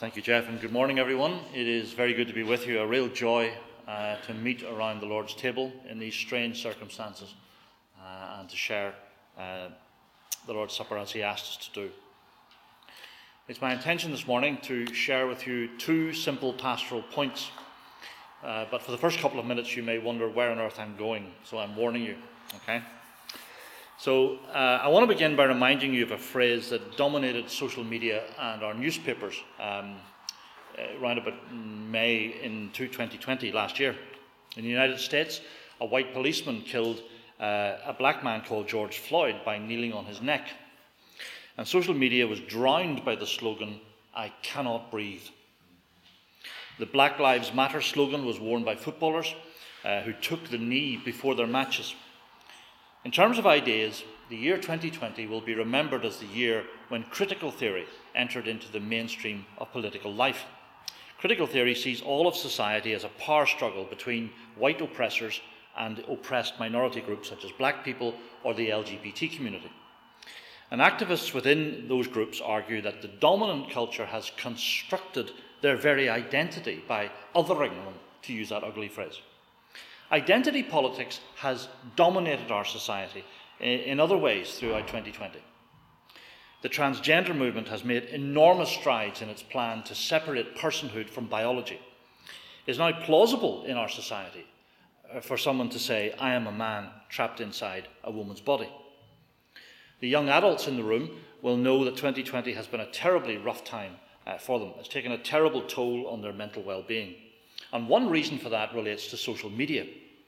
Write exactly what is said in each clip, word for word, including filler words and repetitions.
Thank you, Jeff, and good morning, everyone. It is very good to be with you. A real joy uh, to meet around the Lord's table in these strange circumstances uh, and to share uh, the Lord's Supper as He asked us to do. It's my intention this morning to share with you two simple pastoral points. Uh, but for the first couple of minutes, you may wonder where on earth I'm going, so I'm warning you. Okay? So uh, I want to begin by reminding you of a phrase that dominated social media and our newspapers um, around about May in twenty twenty, last year. In the United States, a white policeman killed uh, a black man called George Floyd by kneeling on his neck. And social media was drowned by the slogan, "I cannot breathe." The Black Lives Matter slogan was worn by footballers uh, who took the knee before their matches. In terms of ideas, the year twenty twenty will be remembered as the year when critical theory entered into the mainstream of political life. Critical theory sees all of society as a power struggle between white oppressors and oppressed minority groups such as black people or the L G B T community. And activists within those groups argue that the dominant culture has constructed their very identity by othering them, to use that ugly phrase. Identity politics has dominated our society in other ways throughout twenty twenty. The transgender movement has made enormous strides in its plan to separate personhood from biology. It is now plausible in our society for someone to say, "I am a man trapped inside a woman's body." The young adults in the room will know that twenty twenty has been a terribly rough time uh, for them. It's taken a terrible toll on their mental well-being. And one reason for that relates to social media.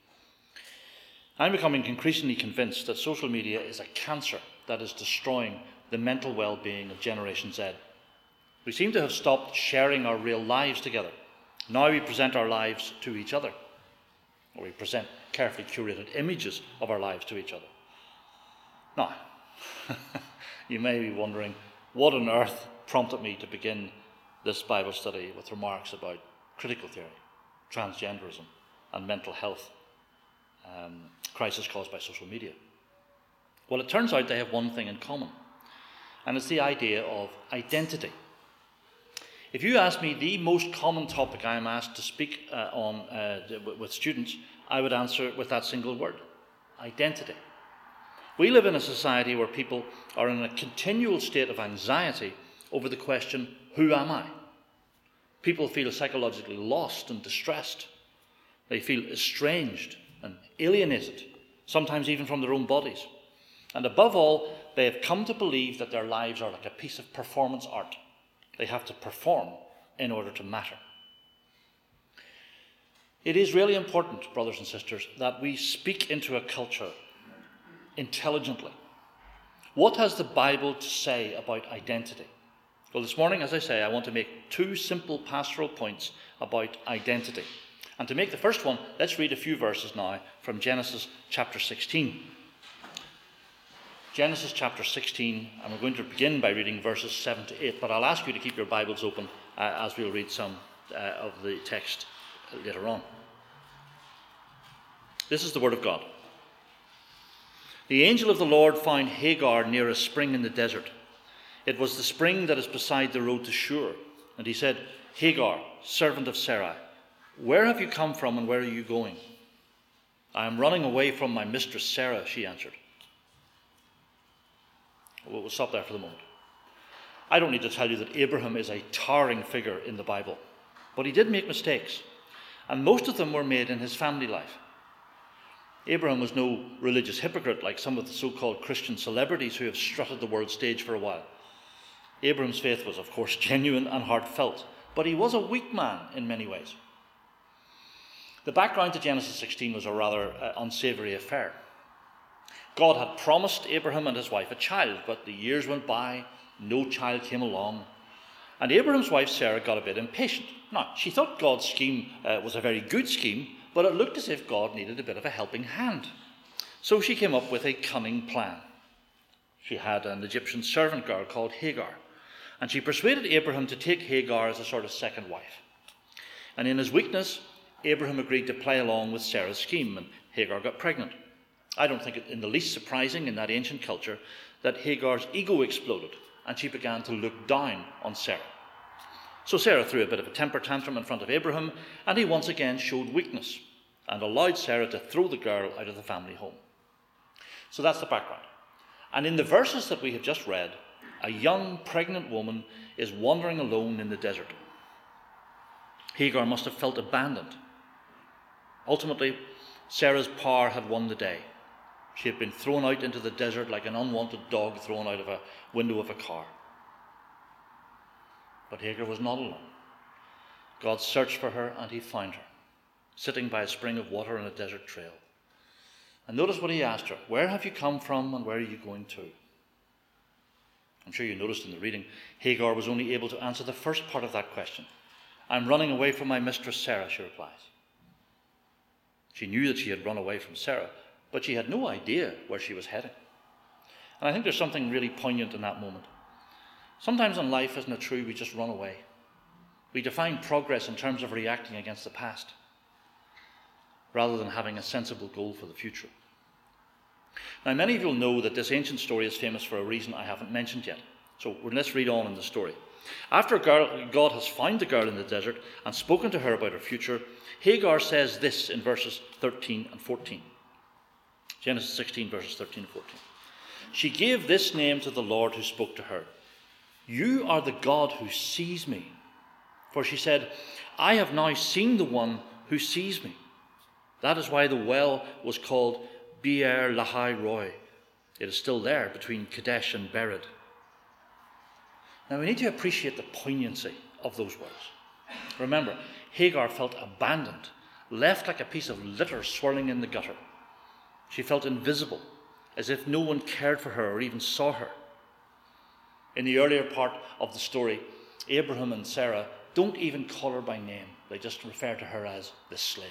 I'm becoming increasingly convinced that social media is a cancer that is destroying the mental well-being of Generation Z. We seem to have stopped sharing our real lives together. Now we present our lives to each other, or we present carefully curated images of our lives to each other. Now, you may be wondering, what on earth prompted me to begin this Bible study with remarks about critical theory, transgenderism, and mental health um, crisis caused by social media? Well, it turns out they have one thing in common, and it's the idea of identity. If you ask me the most common topic I am asked to speak uh, on uh, with students, I would answer it with that single word: identity. We live in a society where people are in a continual state of anxiety over the question, who am I? People feel psychologically lost and distressed. They feel estranged and alienated, sometimes even from their own bodies. And above all, they have come to believe that their lives are like a piece of performance art. They have to perform in order to matter. It is really important, brothers and sisters, that we speak into a culture intelligently. What has the Bible to say about identity? Well, this morning, as I say, I want to make two simple pastoral points about identity. And to make the first one, let's read a few verses now from Genesis chapter sixteen. Genesis chapter sixteen, and we're going to begin by reading verses seven to eight, but I'll ask you to keep your Bibles open uh, as we'll read some uh, of the text later on. This is the word of God. The angel of the Lord found Hagar near a spring in the desert. It was the spring that is beside the road to Shur. And he said, "Hagar, servant of Sarai, where have you come from and where are you going?" "I am running away from my mistress Sarah," she answered. We'll, we'll stop there for the moment. I don't need to tell you that Abraham is a towering figure in the Bible, but he did make mistakes, and most of them were made in his family life. Abraham was no religious hypocrite like some of the so-called Christian celebrities who have strutted the world stage for a while. Abraham's faith was, of course, genuine and heartfelt, but he was a weak man in many ways. The background to Genesis sixteen was a rather uh, unsavoury affair. God had promised Abraham and his wife a child, but the years went by, no child came along, and Abraham's wife Sarah got a bit impatient. Now, she thought God's scheme uh, was a very good scheme, but it looked as if God needed a bit of a helping hand. So she came up with a cunning plan. She had an Egyptian servant girl called Hagar, and she persuaded Abraham to take Hagar as a sort of second wife. And in his weakness, Abraham agreed to play along with Sarah's scheme, and Hagar got pregnant. I don't think it in the least surprising in that ancient culture that Hagar's ego exploded, and she began to look down on Sarah. So Sarah threw a bit of a temper tantrum in front of Abraham, and he once again showed weakness and allowed Sarah to throw the girl out of the family home. So that's the background. And in the verses that we have just read, a young pregnant woman is wandering alone in the desert. Hagar must have felt abandoned. Ultimately, Sarah's power had won the day. She had been thrown out into the desert like an unwanted dog thrown out of a window of a car. But Hagar was not alone. God searched for her and he found her, sitting by a spring of water on a desert trail. And notice what he asked her: where have you come from and where are you going to? I'm sure you noticed in the reading, Hagar was only able to answer the first part of that question. I'm running away from my mistress Sarah, she replies. She knew that she had run away from Sarah, but she had no idea where she was heading. And I think there's something really poignant in that moment. Sometimes in life, isn't it true, we just run away. We define progress in terms of reacting against the past, rather than having a sensible goal for the future. Now, many of you will know that this ancient story is famous for a reason I haven't mentioned yet. So let's read on in the story. After God has found the girl in the desert and spoken to her about her future, Hagar says this in verses thirteen and fourteen. Genesis sixteen, verses thirteen and fourteen. She gave this name to the Lord who spoke to her: you are the God who sees me. For she said, I have now seen the one who sees me. That is why the well was called Beer Lahai Roi. It is still there between Kadesh and Bered. Now we need to appreciate the poignancy of those words. Remember, Hagar felt abandoned, left like a piece of litter swirling in the gutter. She felt invisible, as if no one cared for her or even saw her. In the earlier part of the story, Abraham and Sarah don't even call her by name. They just refer to her as the slave.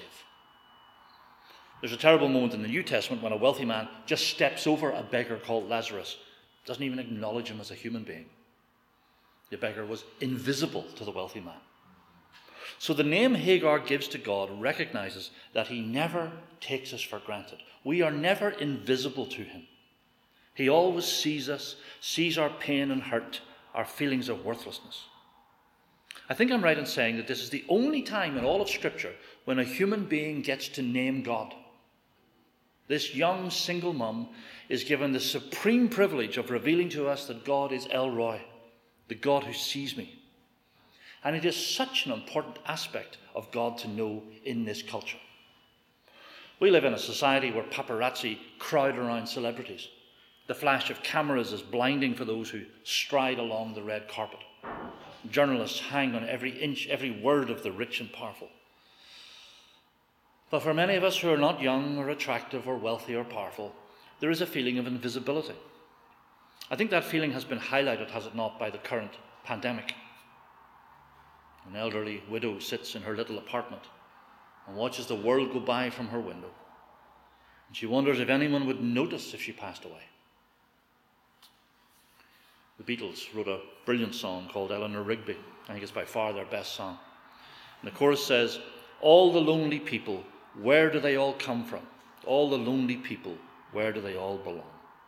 There's a terrible moment in the New Testament when a wealthy man just steps over a beggar called Lazarus, doesn't even acknowledge him as a human being. The beggar was invisible to the wealthy man. So the name Hagar gives to God recognizes that he never takes us for granted. We are never invisible to him. He always sees us, sees our pain and hurt, our feelings of worthlessness. I think I'm right in saying that this is the only time in all of Scripture when a human being gets to name God. This young single mum is given the supreme privilege of revealing to us that God is El Roi, the God who sees me. And it is such an important aspect of God to know in this culture. We live in a society where paparazzi crowd around celebrities. The flash of cameras is blinding for those who stride along the red carpet. Journalists hang on every inch, every word of the rich and powerful. But for many of us who are not young or attractive or wealthy or powerful, there is a feeling of invisibility. I think that feeling has been highlighted, has it not, by the current pandemic. An elderly widow sits in her little apartment and watches the world go by from her window. And she wonders if anyone would notice if she passed away. The Beatles wrote a brilliant song called Eleanor Rigby. I think it's by far their best song. And the chorus says, all the lonely people, where do they all come from? All the lonely people, where do they all belong?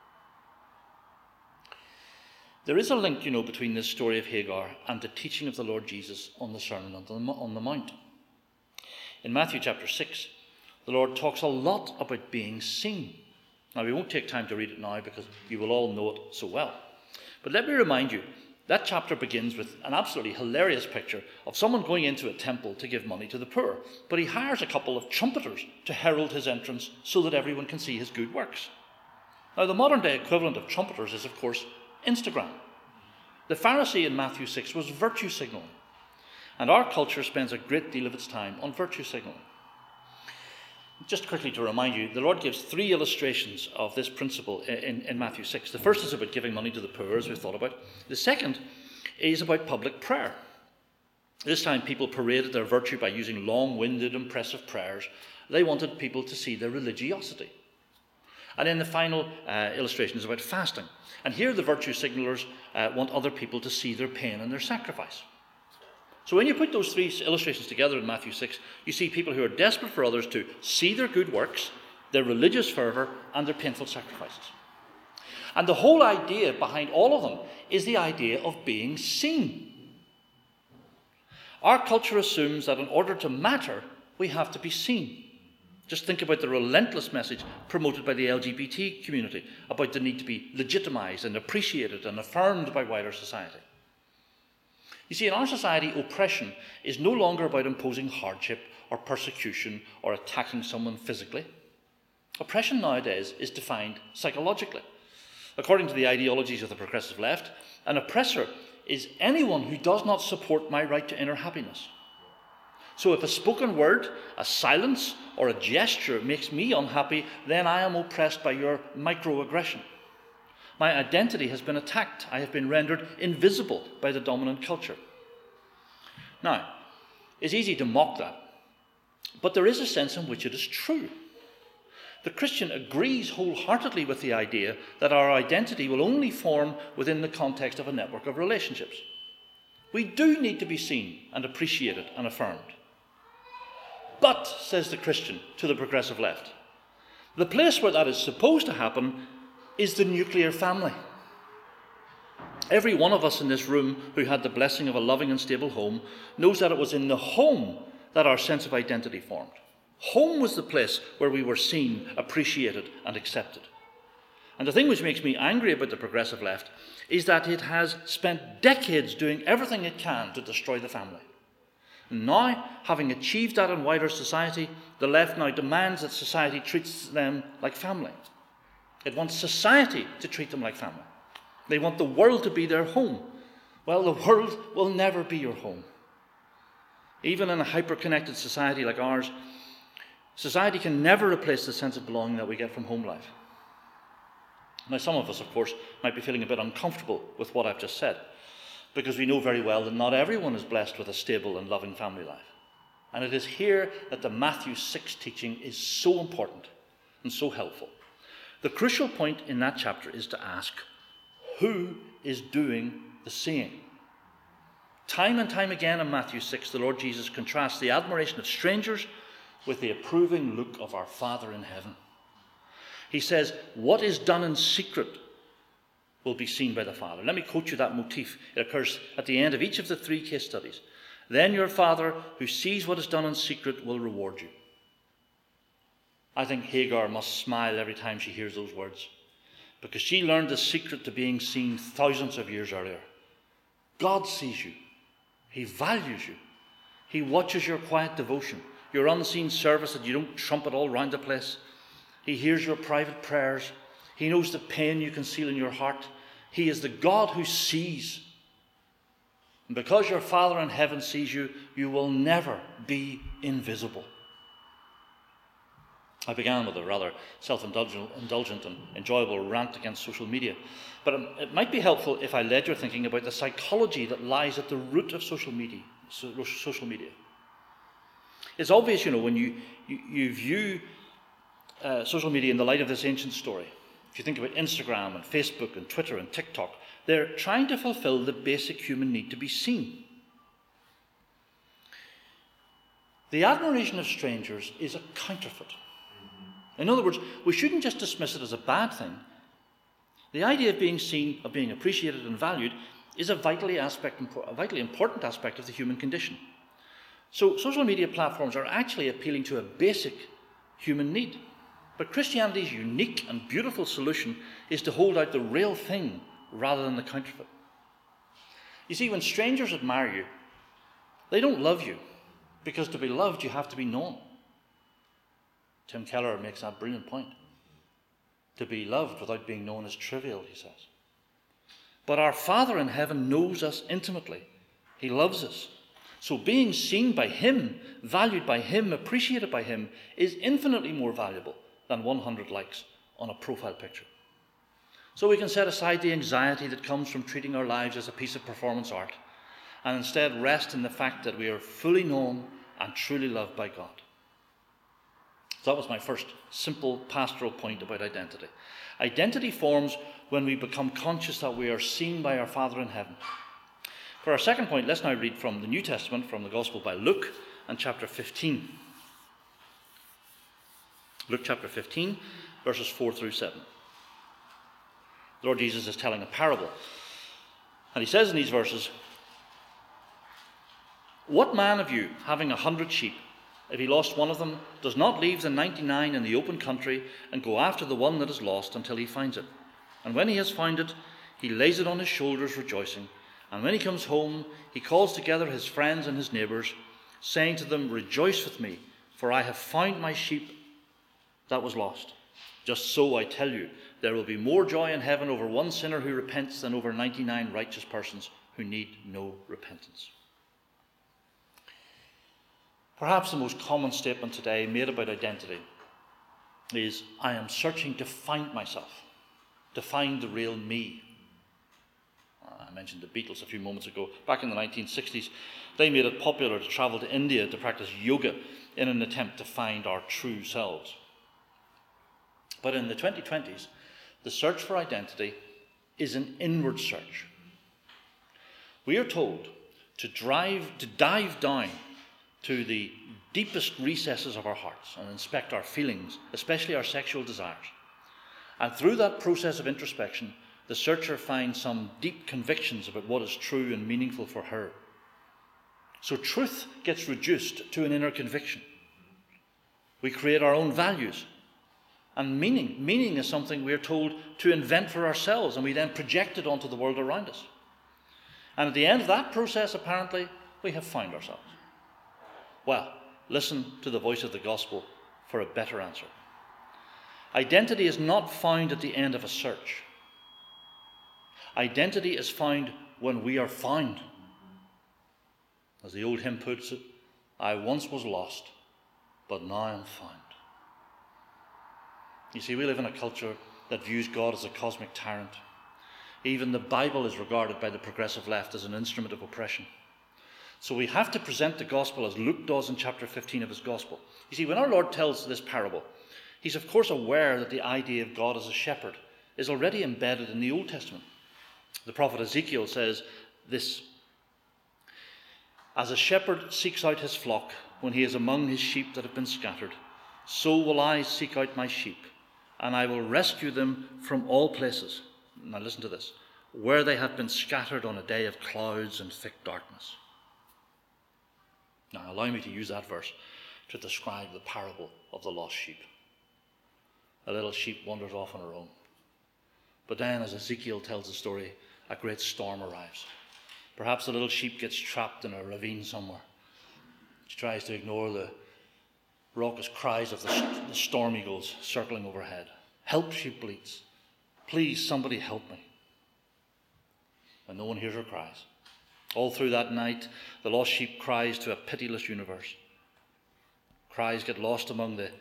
There is a link, you know, between this story of Hagar and the teaching of the Lord Jesus on the Sermon on the Mount. In Matthew chapter six, the Lord talks a lot about being seen. Now, we won't take time to read it now because you will all know it so well. But let me remind you, that chapter begins with an absolutely hilarious picture of someone going into a temple to give money to the poor. But he hires a couple of trumpeters to herald his entrance so that everyone can see his good works. Now, the modern day equivalent of trumpeters is, of course, Instagram. The Pharisee in Matthew six was virtue signaling. And our culture spends a great deal of its time on virtue signaling. Just quickly to remind you, the Lord gives three illustrations of this principle in, in Matthew six. The first is about giving money to the poor, as we've thought about. The second is about public prayer. This time people paraded their virtue by using long-winded, impressive prayers. They wanted people to see their religiosity. And then the final uh, illustration is about fasting. And here the virtue signalers uh, want other people to see their pain and their sacrifice. So when you put those three illustrations together in Matthew six, you see people who are desperate for others to see their good works, their religious fervour, and their painful sacrifices. And the whole idea behind all of them is the idea of being seen. Our culture assumes that in order to matter, we have to be seen. Just think about the relentless message promoted by the L G B T community about the need to be legitimised and appreciated and affirmed by wider society. You see, in our society, oppression is no longer about imposing hardship or persecution or attacking someone physically. Oppression nowadays is defined psychologically. According to the ideologies of the progressive left, an oppressor is anyone who does not support my right to inner happiness. So if a spoken word, a silence, or a gesture makes me unhappy, then I am oppressed by your microaggression. My identity has been attacked. I have been rendered invisible by the dominant culture. Now, it's easy to mock that, but there is a sense in which it is true. The Christian agrees wholeheartedly with the idea that our identity will only form within the context of a network of relationships. We do need to be seen and appreciated and affirmed. But, says the Christian to the progressive left, the place where that is supposed to happen is the nuclear family. Every one of us in this room who had the blessing of a loving and stable home knows that it was in the home that our sense of identity formed. Home was the place where we were seen, appreciated, and accepted. And the thing which makes me angry about the progressive left is that it has spent decades doing everything it can to destroy the family. And now, having achieved that in wider society, the left now demands that society treats them like family. It wants society to treat them like family. They want the world to be their home. Well, the world will never be your home. Even in a hyper-connected society like ours, society can never replace the sense of belonging that we get from home life. Now, some of us, of course, might be feeling a bit uncomfortable with what I've just said, because we know very well that not everyone is blessed with a stable and loving family life. And it is here that the Matthew six teaching is so important and so helpful. The crucial point in that chapter is to ask, who is doing the seeing? Time and time again in Matthew six, the Lord Jesus contrasts the admiration of strangers with the approving look of our Father in heaven. He says, what is done in secret will be seen by the Father. Let me quote you that motif. It occurs at the end of each of the three case studies. Then your Father, who sees what is done in secret, will reward you. I think Hagar must smile every time she hears those words, because she learned the secret to being seen thousands of years earlier. God sees you. He values you. He watches your quiet devotion, your unseen service that you don't trumpet all round the place. He hears your private prayers. He knows the pain you conceal in your heart. He is the God who sees. And because your Father in heaven sees you, you will never be invisible. I began with a rather self-indulgent indulgent and enjoyable rant against social media. But it might be helpful if I led your thinking about the psychology that lies at the root of social media. Social media. It's obvious, you know, when you, you, you view uh, social media in the light of this ancient story. If you think about Instagram and Facebook and Twitter and TikTok, they're trying to fulfill the basic human need to be seen. The admiration of strangers is a counterfeit. In other words, we shouldn't just dismiss it as a bad thing. The idea of being seen, of being appreciated and valued, is a vitally, aspect, a vitally important aspect of the human condition. So social media platforms are actually appealing to a basic human need. But Christianity's unique and beautiful solution is to hold out the real thing rather than the counterfeit. You see, when strangers admire you, they don't love you, because to be loved you have to be known. Tim Keller makes that brilliant point. To be loved without being known is trivial, he says. But our Father in heaven knows us intimately. He loves us. So being seen by him, valued by him, appreciated by him, is infinitely more valuable than one hundred likes on a profile picture. So we can set aside the anxiety that comes from treating our lives as a piece of performance art, and instead rest in the fact that we are fully known and truly loved by God. So that was my first simple pastoral point about identity. Identity forms when we become conscious that we are seen by our Father in heaven. For our second point, let's now read from the New Testament, from the Gospel by Luke, and chapter fifteen. Luke chapter fifteen, verses four through seven. The Lord Jesus is telling a parable. And he says in these verses, What man of you, having a hundred sheep, if he lost one of them, does not leave the ninety-nine in the open country and go after the one that is lost until he finds it? And when he has found it, he lays it on his shoulders rejoicing. And when he comes home, he calls together his friends and his neighbours, saying to them, rejoice with me, for I have found my sheep that was lost. Just so I tell you, there will be more joy in heaven over one sinner who repents than over ninety-nine righteous persons who need no repentance. Perhaps the most common statement today made about identity is, I am searching to find myself, to find the real me. I mentioned the Beatles a few moments ago. Back in the nineteen sixties, they made it popular to travel to India to practice yoga in an attempt to find our true selves. But in the twenty twenties, the search for identity is an inward search. We are told to drive, to dive down to the deepest recesses of our hearts and inspect our feelings, especially our sexual desires. And through that process of introspection, the searcher finds some deep convictions about what is true and meaningful for her. So truth gets reduced to an inner conviction. We create our own values. And meaning, meaning is something we are told to invent for ourselves, and we then project it onto the world around us. And at the end of that process, apparently, we have found ourselves. Well, listen to the voice of the gospel for a better answer. Identity is not found at the end of a search. Identity is found when we are found. As the old hymn puts it, I once was lost, but now I am found. You see, we live in a culture that views God as a cosmic tyrant. Even the Bible is regarded by the progressive left as an instrument of oppression. So we have to present the gospel as Luke does in chapter fifteen of his gospel. You see, when our Lord tells this parable, he's of course aware that the idea of God as a shepherd is already embedded in the Old Testament. The prophet Ezekiel says this, as a shepherd seeks out his flock when he is among his sheep that have been scattered, so will I seek out my sheep, and I will rescue them from all places. Now listen to this, where they have been scattered on a day of clouds and thick darkness. Now allow me to use that verse to describe the parable of the lost sheep. A little sheep wanders off on her own. But then, as Ezekiel tells the story, a great storm arrives. Perhaps the little sheep gets trapped in a ravine somewhere. She tries to ignore the raucous cries of the, the storm eagles circling overhead. Help, she bleats. Please, somebody help me. And no one hears her cries. All through that night, the lost sheep cries to a pitiless universe. Cries get lost among the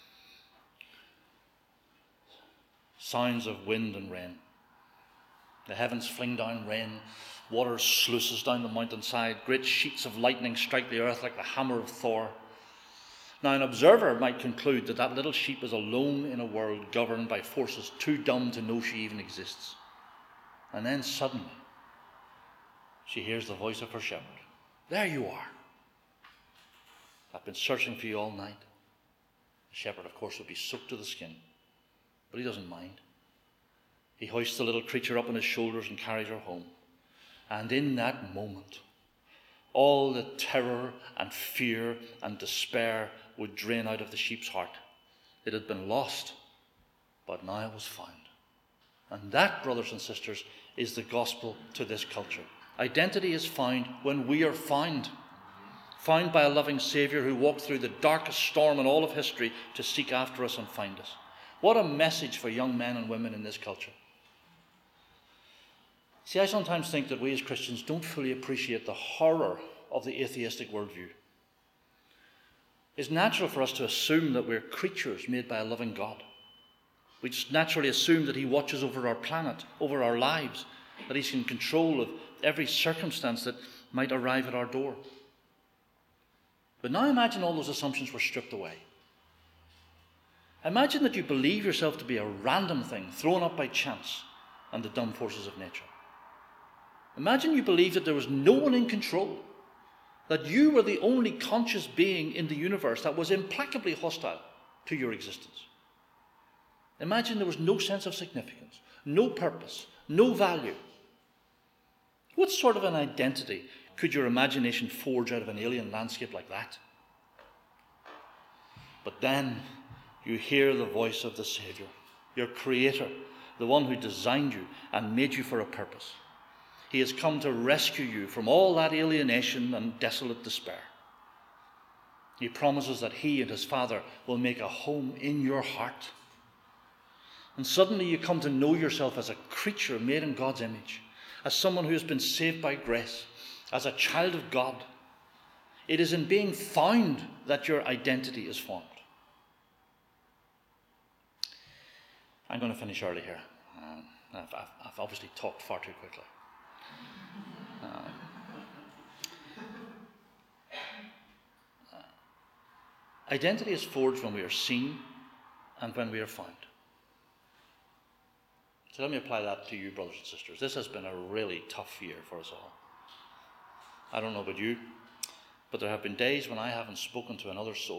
sounds of wind and rain. The heavens fling down rain. Water sluices down the mountainside. Great sheets of lightning strike the earth like the hammer of Thor. Now, an observer might conclude that that little sheep is alone in a world governed by forces too dumb to know she even exists. And then suddenly, she hears the voice of her shepherd. There you are. I've been searching for you all night. The shepherd, of course, would be soaked to the skin, but he doesn't mind. He hoists the little creature up on his shoulders and carries her home. And in that moment, all the terror and fear and despair would drain out of the sheep's heart. It had been lost, but now it was found. And that, brothers and sisters, is the gospel to this culture. Identity is found when we are found. Found by a loving Saviour who walked through the darkest storm in all of history to seek after us and find us. What a message for young men and women in this culture. See, I sometimes think that we as Christians don't fully appreciate the horror of the atheistic worldview. It's natural for us to assume that we're creatures made by a loving God. We just naturally assume that he watches over our planet, over our lives, that he's in control of every circumstance that might arrive at our door. But now imagine all those assumptions were stripped away. Imagine that you believe yourself to be a random thing thrown up by chance and the dumb forces of nature. Imagine you believe that there was no one in control, that you were the only conscious being in the universe that was implacably hostile to your existence. Imagine there was no sense of significance, no purpose, no value. What sort of an identity could your imagination forge out of an alien landscape like that? But then you hear the voice of the Saviour, your Creator, the one who designed you and made you for a purpose. He has come to rescue you from all that alienation and desolate despair. He promises that he and his Father will make a home in your heart. And suddenly you come to know yourself as a creature made in God's image, as someone who has been saved by grace, as a child of God. It is in being found that your identity is formed. I'm going to finish early here. Um, I've, I've, I've obviously talked far too quickly. Um, identity is forged when we are seen and when we are found. So let me apply that to you, brothers and sisters. This has been a really tough year for us all. I don't know about you, but there have been days when I haven't spoken to another soul.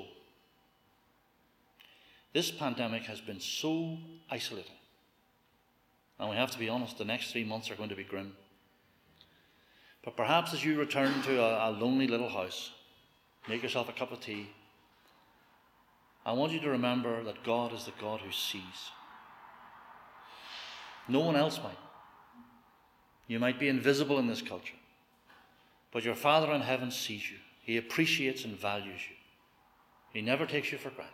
This pandemic has been so isolating. And we have to be honest, the next three months are going to be grim. But perhaps as you return to a, a lonely little house, make yourself a cup of tea, I want you to remember that God is the God who sees. No one else might. You might be invisible in this culture, but your Father in heaven sees you. He appreciates and values you. He never takes you for granted.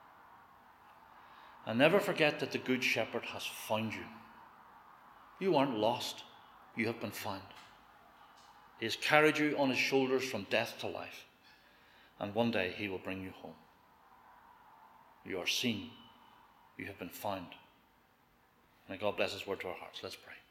And never forget that the Good Shepherd has found you. You aren't lost. You have been found. He has carried you on his shoulders from death to life. And one day he will bring you home. You are seen. You have been found. May God bless his word to our hearts. Let's pray.